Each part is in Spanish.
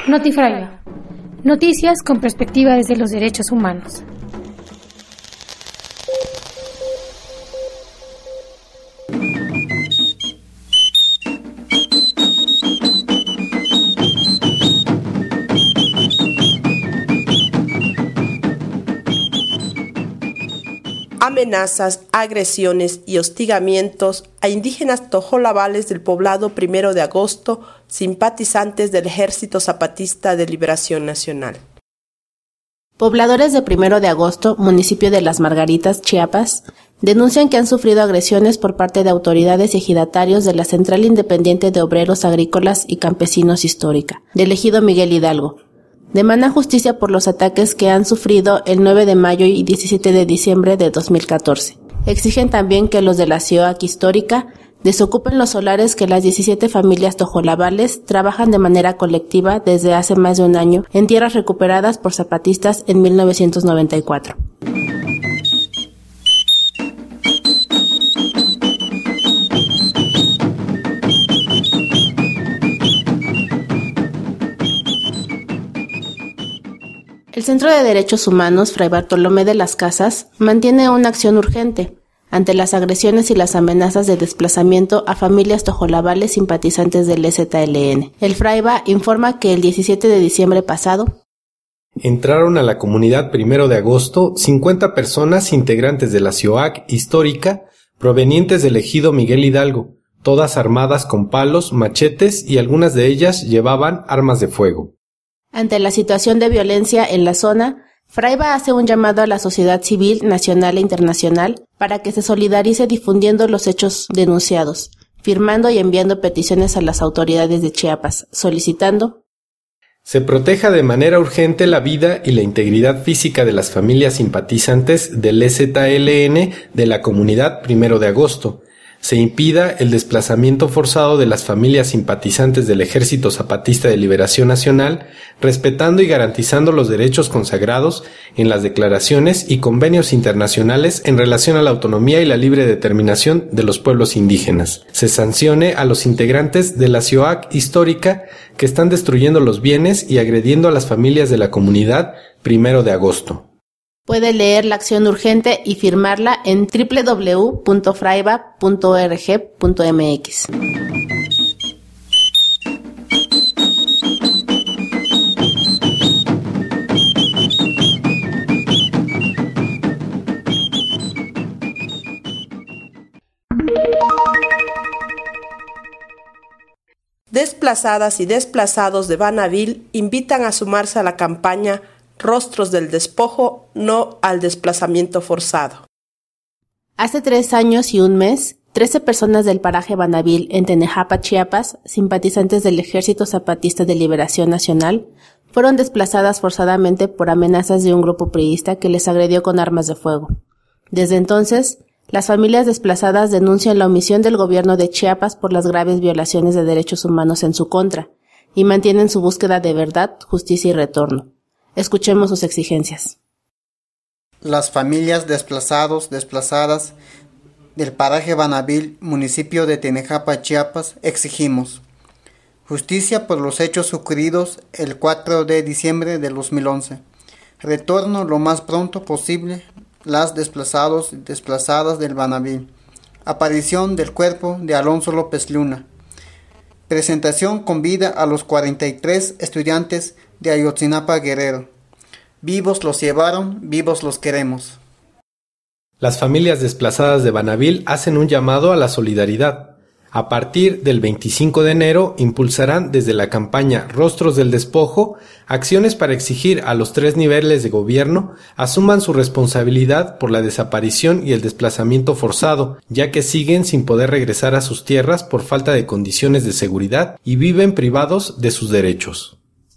Notifraiva. Noticias con perspectiva desde los derechos humanos. Amenazas, agresiones y hostigamientos a indígenas tojolabales del poblado 1 de agosto, simpatizantes del Ejército Zapatista de Liberación Nacional. Pobladores de 1 de agosto, municipio de Las Margaritas, Chiapas, denuncian que han sufrido agresiones por parte de autoridades y ejidatarios de la Central Independiente de Obreros Agrícolas y Campesinos Histórica, del ejido Miguel Hidalgo. Demandan justicia por los ataques que han sufrido el 9 de mayo y 17 de diciembre de 2014. Exigen también que los de la CIOAC histórica desocupen los solares que las 17 familias tojolabales trabajan de manera colectiva desde hace más de un año en tierras recuperadas por zapatistas en 1994. El Centro de Derechos Humanos Fray Bartolomé de las Casas mantiene una acción urgente ante las agresiones y las amenazas de desplazamiento a familias tojolabales simpatizantes del EZLN. El Fraiba informa que el 17 de diciembre pasado entraron a la comunidad 1 de agosto 50 personas integrantes de la CIOAC histórica provenientes del ejido Miguel Hidalgo, todas armadas con palos, machetes y algunas de ellas llevaban armas de fuego. Ante la situación de violencia en la zona, Fraiba hace un llamado a la sociedad civil nacional e internacional para que se solidarice difundiendo los hechos denunciados, firmando y enviando peticiones a las autoridades de Chiapas, solicitando se proteja de manera urgente la vida y la integridad física de las familias simpatizantes del EZLN de la comunidad 1 de agosto, se impida el desplazamiento forzado de las familias simpatizantes del Ejército Zapatista de Liberación Nacional, respetando y garantizando los derechos consagrados en las declaraciones y convenios internacionales en relación a la autonomía y la libre determinación de los pueblos indígenas. Se sancione a los integrantes de la CIOAC histórica que están destruyendo los bienes y agrediendo a las familias de la comunidad 1 de agosto. Puede leer la acción urgente y firmarla en www.fraiba.org.mx. Desplazadas y desplazados de Banavil invitan a sumarse a la campaña Rostros del Despojo, no al desplazamiento forzado. Hace 3 años y un mes, 13 personas del paraje Banavil en Tenejapa, Chiapas, simpatizantes del Ejército Zapatista de Liberación Nacional, fueron desplazadas forzadamente por amenazas de un grupo priista que les agredió con armas de fuego. Desde entonces, las familias desplazadas denuncian la omisión del gobierno de Chiapas por las graves violaciones de derechos humanos en su contra y mantienen su búsqueda de verdad, justicia y retorno. Escuchemos sus exigencias. Las familias desplazadas del paraje Banavil, municipio de Tenejapa, Chiapas, exigimos justicia por los hechos ocurridos el 4 de diciembre de 2011. Retorno lo más pronto posible las desplazadas del Banavil. Aparición del cuerpo de Alonso López Luna. Presentación con vida a los 43 estudiantes de Ayotzinapa, Guerrero. Vivos los llevaron, vivos los queremos. Las familias desplazadas de Banavil hacen un llamado a la solidaridad. A partir del 25 de enero impulsarán desde la campaña Rostros del Despojo acciones para exigir a los 3 niveles de gobierno asuman su responsabilidad por la desaparición y el desplazamiento forzado, ya que siguen sin poder regresar a sus tierras por falta de condiciones de seguridad y viven privados de sus derechos.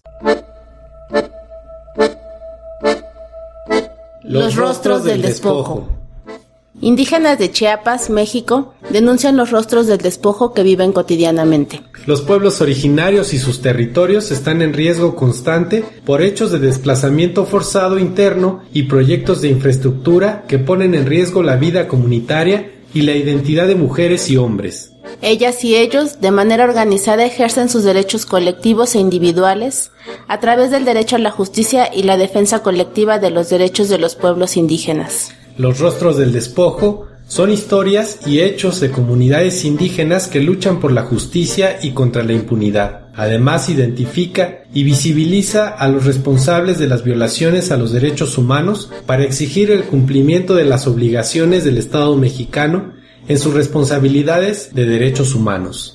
Los rostros del despojo. Indígenas de Chiapas, México, denuncian los rostros del despojo que viven cotidianamente. Los pueblos originarios y sus territorios están en riesgo constante por hechos de desplazamiento forzado interno y proyectos de infraestructura que ponen en riesgo la vida comunitaria y la identidad de mujeres y hombres. Ellas y ellos, de manera organizada, ejercen sus derechos colectivos e individuales a través del derecho a la justicia y la defensa colectiva de los derechos de los pueblos indígenas. Los rostros del despojo son historias y hechos de comunidades indígenas que luchan por la justicia y contra la impunidad. Además, identifica y visibiliza a los responsables de las violaciones a los derechos humanos para exigir el cumplimiento de las obligaciones del Estado mexicano en sus responsabilidades de derechos humanos.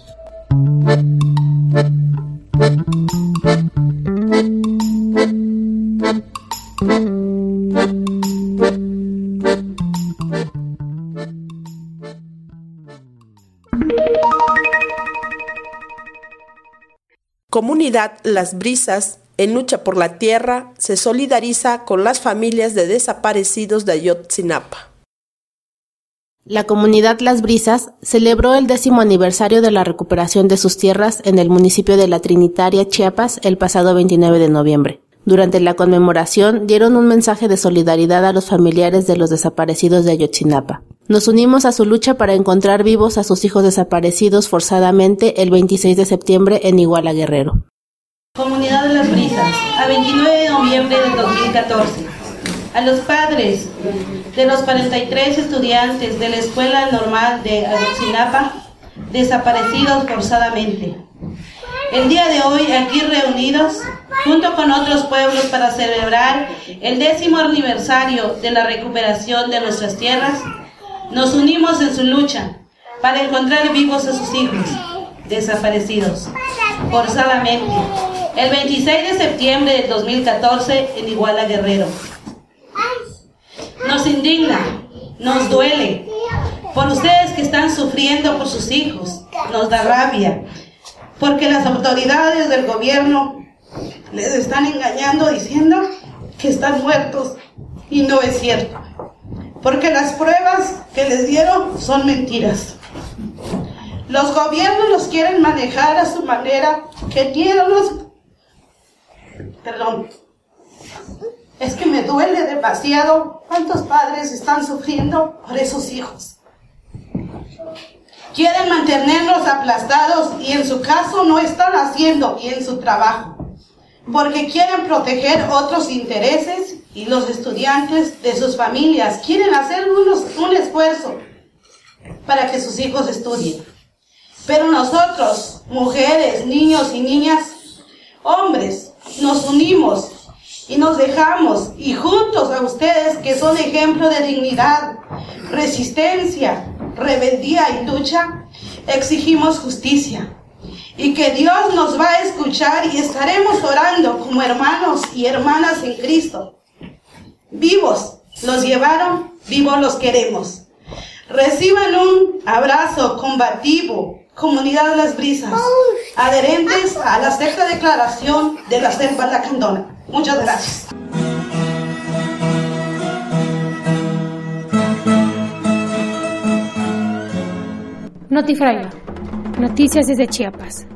Comunidad Las Brisas, en lucha por la tierra, se solidariza con las familias de desaparecidos de Ayotzinapa. La comunidad Las Brisas celebró el 10º aniversario de la recuperación de sus tierras en el municipio de La Trinitaria, Chiapas, el pasado 29 de noviembre. Durante la conmemoración dieron un mensaje de solidaridad a los familiares de los desaparecidos de Ayotzinapa. Nos unimos a su lucha para encontrar vivos a sus hijos desaparecidos forzadamente el 26 de septiembre en Iguala, Guerrero. Comunidad de Las Brisas, a 29 de noviembre del 2014. A los padres de los 43 estudiantes de la Escuela Normal de Ayotzinapa, desaparecidos forzadamente. El día de hoy, aquí reunidos, junto con otros pueblos para celebrar el 10º aniversario de la recuperación de nuestras tierras, nos unimos en su lucha para encontrar vivos a sus hijos desaparecidos forzadamente el 26 de septiembre del 2014 en Iguala, Guerrero. Nos indigna, nos duele por ustedes que están sufriendo por sus hijos. Nos da rabia porque las autoridades del gobierno les están engañando diciendo que están muertos y no es cierto, porque las pruebas que les dieron son mentiras. Los gobiernos los quieren manejar a su manera, que tienen los... Perdón. Es que me duele demasiado cuántos padres están sufriendo por esos hijos. Quieren mantenerlos aplastados y en su caso no están haciendo bien su trabajo, porque quieren proteger otros intereses y los estudiantes de sus familias quieren hacer un esfuerzo para que sus hijos estudien. Pero nosotros, mujeres, niños y niñas, hombres, nos unimos y nos dejamos, y juntos a ustedes que son ejemplo de dignidad, resistencia, rebeldía y lucha, exigimos justicia. Y que Dios nos va a escuchar y estaremos orando como hermanos y hermanas en Cristo. Vivos los llevaron, vivos los queremos. Reciban un abrazo combativo, comunidad Las Brisas, adherentes a la sexta declaración de la Selva Lacandona. Muchas gracias. Notifrayo. Noticias desde Chiapas.